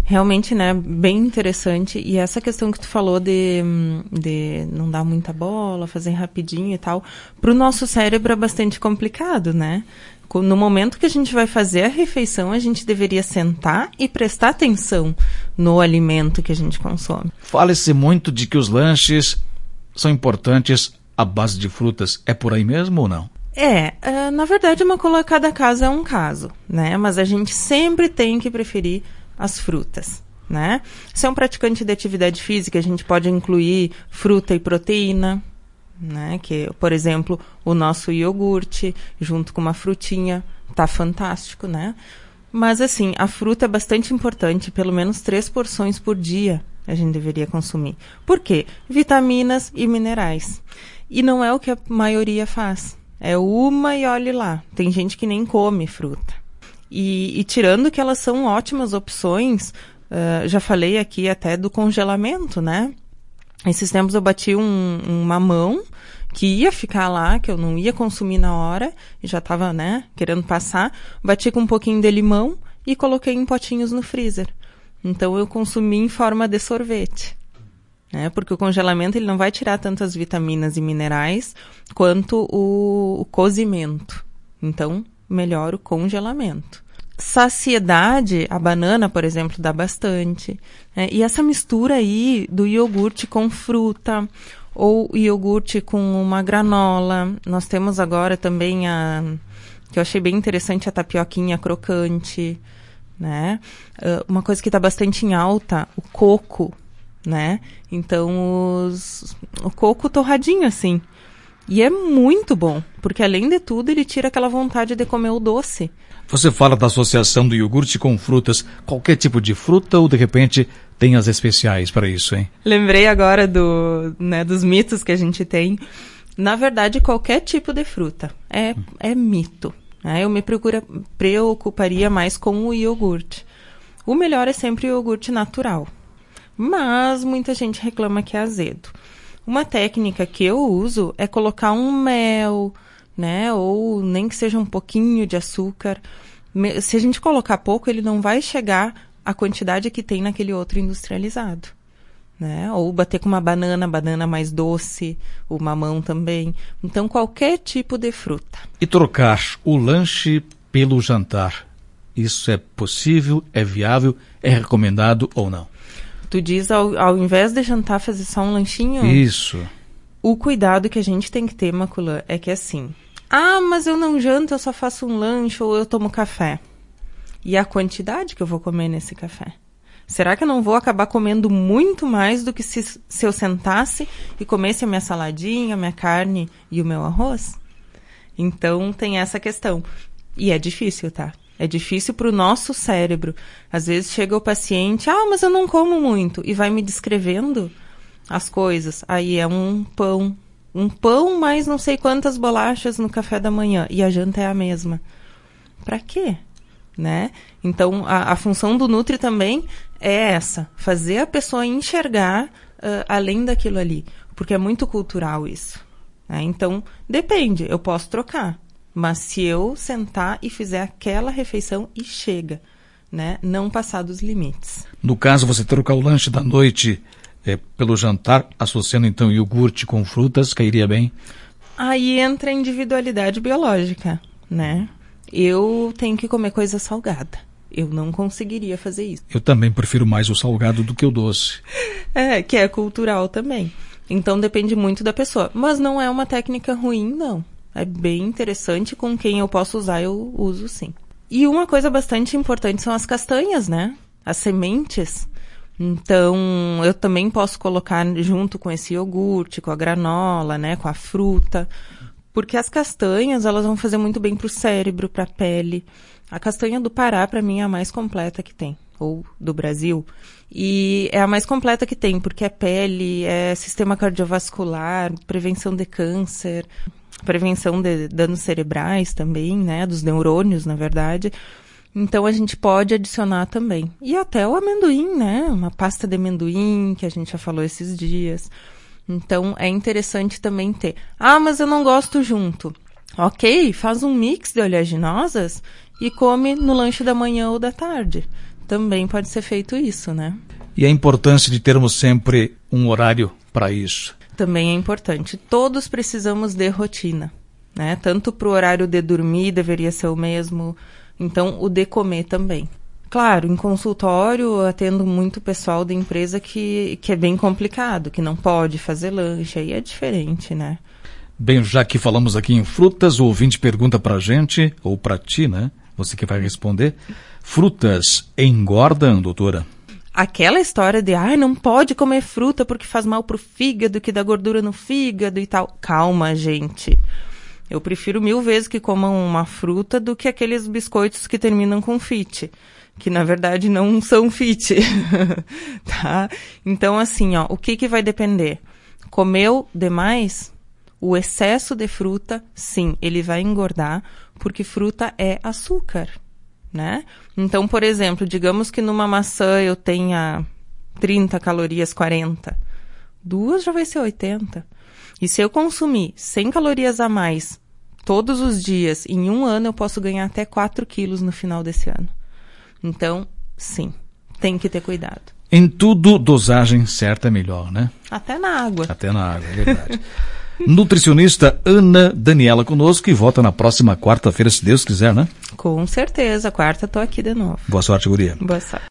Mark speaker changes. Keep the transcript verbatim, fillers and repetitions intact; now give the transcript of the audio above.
Speaker 1: Realmente, né, bem interessante. E essa questão que tu falou de, de não dar muita bola, fazer rapidinho e tal, pro nosso cérebro é bastante complicado, né? No momento que a gente vai fazer a refeição, a gente deveria sentar e prestar atenção no alimento que a gente consome.
Speaker 2: Fala-se muito de que os lanches são importantes à base de frutas. É por aí mesmo ou não?
Speaker 1: É, uh, na verdade, uma cada caso é um caso, né? Mas a gente sempre tem que preferir as frutas, né? Se é um praticante de atividade física, a gente pode incluir fruta e proteína, né? Que, por exemplo, o nosso iogurte junto com uma frutinha, tá fantástico, né? Mas assim, a fruta é bastante importante, pelo menos três porções por dia a gente deveria consumir. Por quê? Vitaminas e minerais. E não é o que a maioria faz. É uma e olhe lá. Tem gente que nem come fruta. E, e tirando que elas são ótimas opções, uh, já falei aqui até do congelamento, né? Esses tempos eu bati um, um mamão que ia ficar lá, que eu não ia consumir na hora, e já estava, né, querendo passar. Bati com um pouquinho de limão e coloquei em potinhos no freezer. Então eu consumi em forma de sorvete. Né? Porque o congelamento ele não vai tirar tantas vitaminas e minerais quanto o, o cozimento. Então, melhor o congelamento. Saciedade, a banana, por exemplo, dá bastante. Né? E essa mistura aí do iogurte com fruta ou iogurte com uma granola. Nós temos agora também a, que eu achei bem interessante, a tapioquinha crocante. Né? Uh, uma coisa que está bastante em alta, o coco. Né? Então, os, o coco torradinho, assim. E é muito bom, porque além de tudo, ele tira aquela vontade de comer o doce.
Speaker 2: Você fala da associação do iogurte com frutas. Qualquer tipo de fruta ou, de repente, tem as especiais para isso, hein? Lembrei agora do, né, dos mitos que a gente tem. Na verdade, qualquer tipo de fruta é, é mito. Né? Eu me procura, preocuparia mais com o iogurte. O melhor é sempre o iogurte natural. Mas muita gente reclama que é azedo. Uma técnica que eu uso é colocar um mel, né? Ou nem que seja um pouquinho de açúcar. Se a gente colocar pouco, ele não vai chegar à quantidade que tem naquele outro industrializado. Né? Ou bater com uma banana, banana mais doce, o mamão também. Então, qualquer tipo de fruta. E trocar o lanche pelo jantar, isso é possível, é viável, é recomendado ou não? Tu diz, ao, ao invés de jantar, fazer só um lanchinho? Isso. O cuidado que a gente tem que ter, Maculã, é que assim... Ah, mas eu não janto, eu só faço um lanche ou eu tomo café. E a quantidade que eu vou comer nesse café? Será que eu não vou acabar comendo muito mais do que se, se eu sentasse e comesse a minha saladinha, a minha carne e o meu arroz? Então, tem essa questão. E é difícil, tá? É difícil para o nosso cérebro. Às vezes chega o paciente, ah, mas eu não como muito, e vai me descrevendo as coisas. Aí é um pão, um pão mais não sei quantas bolachas no café da manhã, e a janta é a mesma. Para quê? Né? Então, a, a função do Nutri também é essa, fazer a pessoa enxergar uh, além daquilo ali, porque é muito cultural isso. Né? Então, depende, eu posso trocar. Mas se eu sentar e fizer aquela refeição e chega, né? Não passar dos limites. No caso, você trocar o lanche da noite é, pelo jantar, associando então iogurte com frutas, cairia bem? Aí entra a individualidade biológica, né? Eu tenho que comer coisa salgada. Eu não conseguiria fazer isso. Eu também prefiro mais o salgado do que o doce. É, que é cultural também. Então depende muito da pessoa. Mas não é uma técnica ruim, não. É bem interessante, com quem eu posso usar, eu uso sim. E uma coisa bastante importante são as castanhas, né? As sementes. Então, eu também posso colocar junto com esse iogurte, com a granola, né? Com a fruta. Porque as castanhas, elas vão fazer muito bem para o cérebro, para a pele. A castanha do Pará, para mim, é a mais completa que tem. Ou do Brasil. E é a mais completa que tem, porque é pele, é sistema cardiovascular, prevenção de câncer... prevenção de danos cerebrais também, né, dos neurônios, na verdade. Então, a gente pode adicionar também. E até o amendoim, né, uma pasta de amendoim, que a gente já falou esses dias. Então, é interessante também ter. Ah, mas eu não gosto junto. Ok, faz um mix de oleaginosas e come no lanche da manhã ou da tarde.
Speaker 1: também pode ser feito isso, né?
Speaker 2: E a importância de termos sempre um horário para isso?
Speaker 1: Também é importante. Todos precisamos de rotina, né? Tanto para o horário de dormir deveria ser o mesmo, então o de comer também. Claro, em consultório eu atendo muito pessoal da empresa que, que é bem complicado, que não pode fazer lanche, aí é diferente, né?
Speaker 2: Bem, já que falamos aqui em frutas, o ouvinte pergunta pra gente, ou pra ti, né? Você que vai responder. Frutas engordam, doutora?
Speaker 1: Aquela história de, ah, não pode comer fruta porque faz mal pro fígado, que dá gordura no fígado e tal. Calma, gente. Eu prefiro mil vezes que comam uma fruta do que aqueles biscoitos que terminam com fit, que na verdade não são fit, tá? Então, assim, ó, o que que vai depender? Comeu demais? O excesso de fruta, sim, ele vai engordar, porque fruta é açúcar, né? Então, por exemplo, digamos que numa maçã eu tenha trinta calorias, quarenta. Duas já vai ser oitenta. E se eu consumir cem calorias a mais todos os dias, em um ano eu posso ganhar até quatro quilos no final desse ano. Então, sim, tem que ter cuidado.
Speaker 2: Em tudo, dosagem certa é melhor, né?
Speaker 1: Até na água.
Speaker 2: Até na água, é verdade. Nutricionista Ana Daniela conosco, que volta na próxima quarta-feira, se Deus quiser, né?
Speaker 1: Com certeza, quarta tô aqui de novo.
Speaker 2: Boa sorte, guria.
Speaker 1: Boa sorte.